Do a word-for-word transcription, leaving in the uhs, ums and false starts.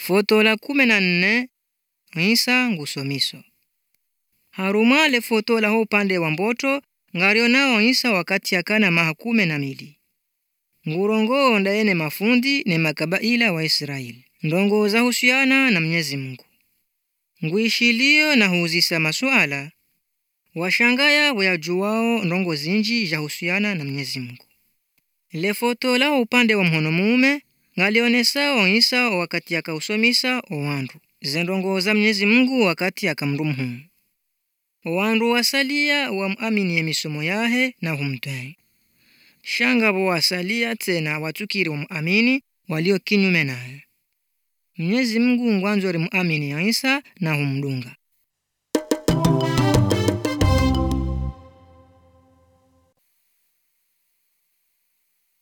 Foto la kumi na nne Isa ngusomiso. Haruma le foto la ho upande wa mboto ngarionao Isa wakati akana maha kumi na mili. Ngurongo ndaene mafundi ne makabaila wa Israeli. Ndongo za husiana na Mwenyezi Mungu. Nguishilio na huzisa masuala. Washangaya wayajuwao ndongo zinji za husiana na Mwenyezi Mungu. Le foto la upande wa mhono mume ngalionesa wa Isa wakati akausomisa owandu. Zendongo za Mwenyezi Mungu wakati akamrumu. Owandu wasalia wa muamini ya misomo yahe na humtwe. Shanga bo wasalia tena watukiri wa muamini walio kinyume naye. Mwenyezi Mungu ngwanzo muamini ya Isa na humdunga.